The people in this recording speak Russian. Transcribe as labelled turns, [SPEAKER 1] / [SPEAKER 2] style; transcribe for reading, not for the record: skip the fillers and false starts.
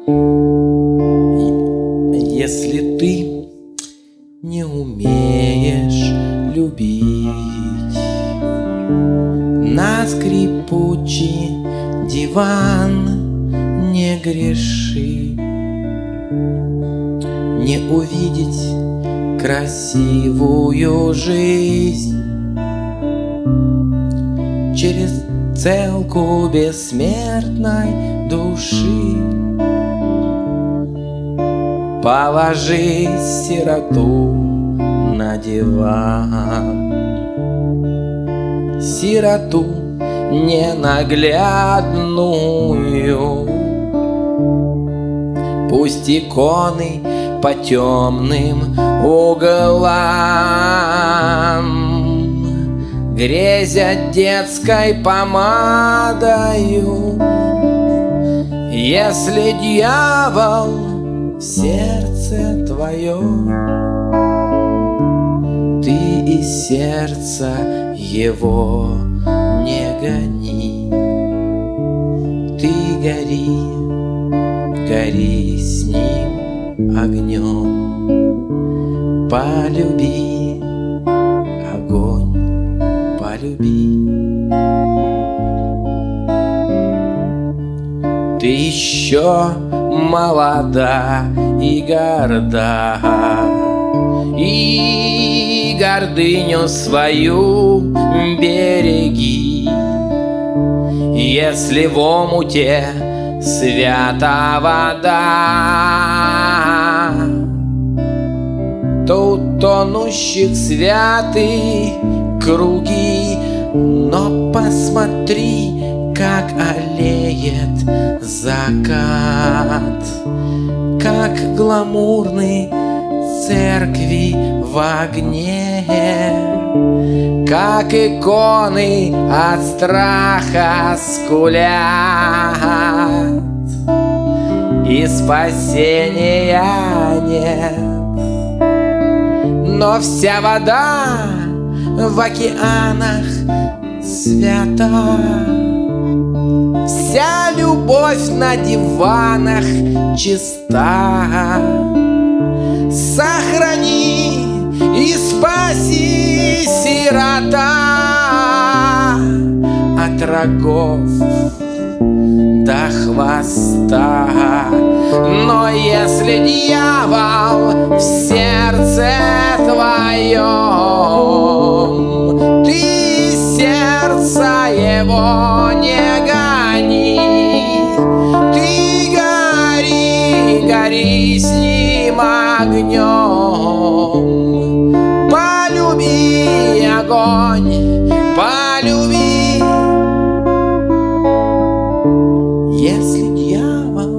[SPEAKER 1] Если ты не умеешь любить, на скрипучий диван не греши. Не увидеть красивую жизнь через целку бессмертной души. Положи сироту на диван, сироту ненаглядную. Пусть иконы по темным углам грезят детской помадою. Если дьявол в сердце твоем, ты из сердца его не гони. Ты гори, гори с ним огнем. Полюби огонь, полюби. Ты еще молода и горда, и гордыню свою береги. Если в омуте свята вода, то у тонущих святы круги. Но посмотри, как аллеет закат, как гламурны церкви в огне, как иконы от страха скулят, и спасения нет. Но вся вода в океанах свята, вся любовь на диванах чиста. Сохрани и спаси, сирота, от рогов до хвоста. Но если дьявол в сердце твоем, ты сердца его не гони. Ты гори, гори с ним огнем. Полюби огонь, полюби. Если дьявол